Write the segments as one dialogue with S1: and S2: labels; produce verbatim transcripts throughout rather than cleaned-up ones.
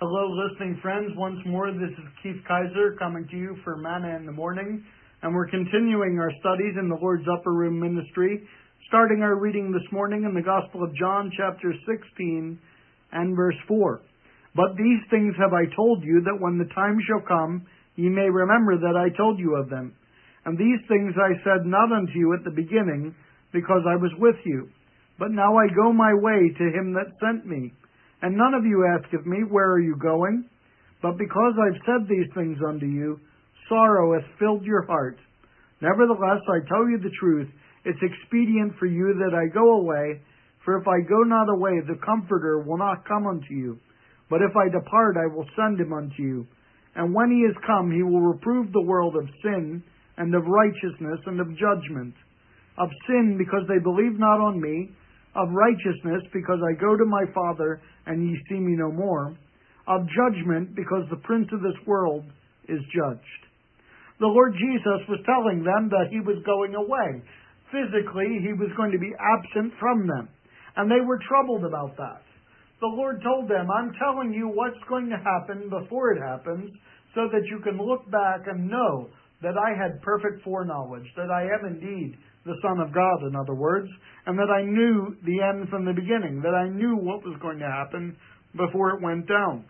S1: Hello, listening friends. Once more, this is Keith Kaiser coming to you for Manna in the Morning, and we're continuing our studies in the Lord's Upper Room Ministry, starting our reading this morning in the Gospel of John, chapter sixteen, and verse four. But these things have I told you, that when the time shall come, ye may remember that I told you of them. And these things I said not unto you at the beginning, because I was with you. But now I go my way to him that sent me. And none of you asketh me, where are you going? But because I've said these things unto you, sorrow hath filled your heart. Nevertheless, I tell you the truth, it's expedient for you that I go away, for if I go not away, the Comforter will not come unto you. But if I depart, I will send him unto you. And when he is come, he will reprove the world of sin, and of righteousness, and of judgment. Of sin, because they believe not on me. Of righteousness, because I go to my Father, and ye see me no more. Of judgment, because the prince of this world is judged. The Lord Jesus was telling them that he was going away. Physically, he was going to be absent from them. And they were troubled about that. The Lord told them, I'm telling you what's going to happen before it happens, so that you can look back and know that I had perfect foreknowledge, that I am indeed the Son of God, in other words, and that I knew the end from the beginning, that I knew what was going to happen before it went down.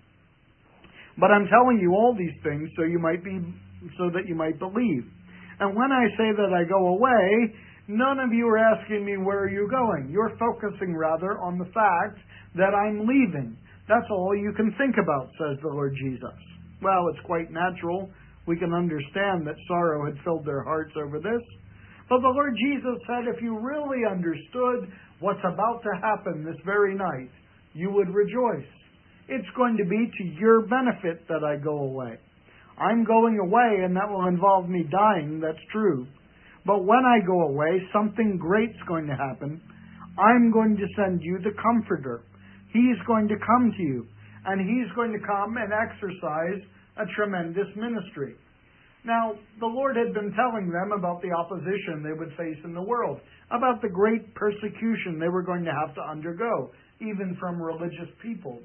S1: But I'm telling you all these things so you might be, so that you might believe. And when I say that I go away, none of you are asking me, where are you going? You're focusing rather on the fact that I'm leaving. That's all you can think about, says the Lord Jesus. Well, it's quite natural. We can understand that sorrow had filled their hearts over this. But the Lord Jesus said, if you really understood what's about to happen this very night, you would rejoice. It's going to be to your benefit that I go away. I'm going away, and that will involve me dying, that's true. But when I go away, something great's going to happen. I'm going to send you the Comforter. He's going to come to you, and he's going to come and exercise a tremendous ministry. Now, the Lord had been telling them about the opposition they would face in the world, about the great persecution they were going to have to undergo, even from religious people.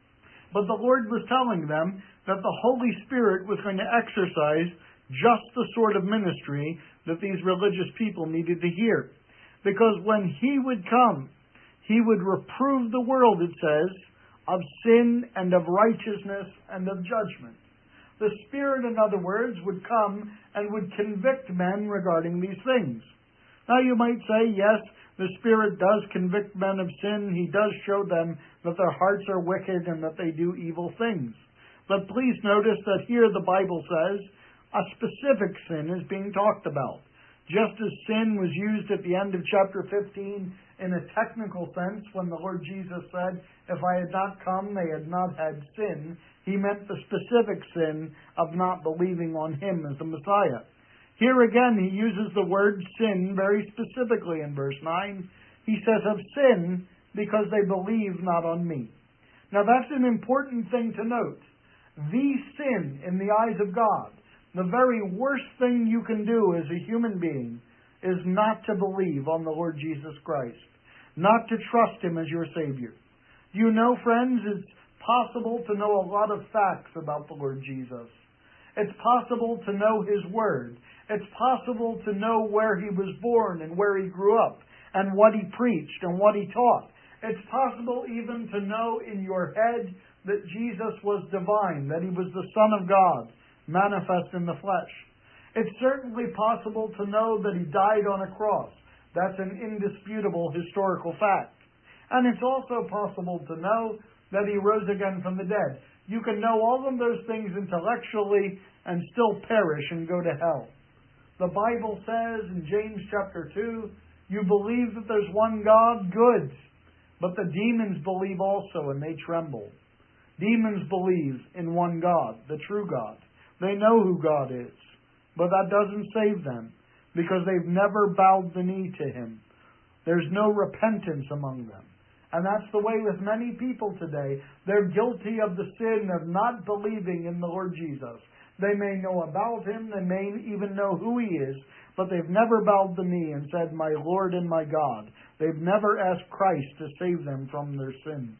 S1: But the Lord was telling them that the Holy Spirit was going to exercise just the sort of ministry that these religious people needed to hear. Because when he would come, he would reprove the world, it says, of sin and of righteousness and of judgment. The Spirit, in other words, would come and would convict men regarding these things. Now you might say, yes, the Spirit does convict men of sin. He does show them that their hearts are wicked and that they do evil things. But please notice that here the Bible says a specific sin is being talked about. Just as sin was used at the end of chapter fifteen in a technical sense when the Lord Jesus said, if I had not come, they had not had sin, he meant the specific sin of not believing on him as the Messiah. Here again, he uses the word sin very specifically in verse nine. He says of sin because they believe not on me. Now that's an important thing to note. The sin in the eyes of God, the very worst thing you can do as a human being, is not to believe on the Lord Jesus Christ, not to trust him as your Savior. You know, friends, it's possible to know a lot of facts about the Lord Jesus. It's possible to know his word. It's possible to know where he was born and where he grew up and what he preached and what he taught. It's possible even to know in your head that Jesus was divine, that he was the Son of God, manifest in the flesh. It's certainly possible to know that he died on a cross. That's an indisputable historical fact. And it's also possible to know that he rose again from the dead. You can know all of those things intellectually and still perish and go to hell. The Bible says in James chapter two, you believe that there's one God, good. But the demons believe also, and they tremble. Demons believe in one God, the true God. They know who God is. But that doesn't save them, because they've never bowed the knee to him. There's no repentance among them. And that's the way with many people today. They're guilty of the sin of not believing in the Lord Jesus. They may know about him, they may even know who he is, but they've never bowed the knee and said, my Lord and my God. They've never asked Christ to save them from their sins.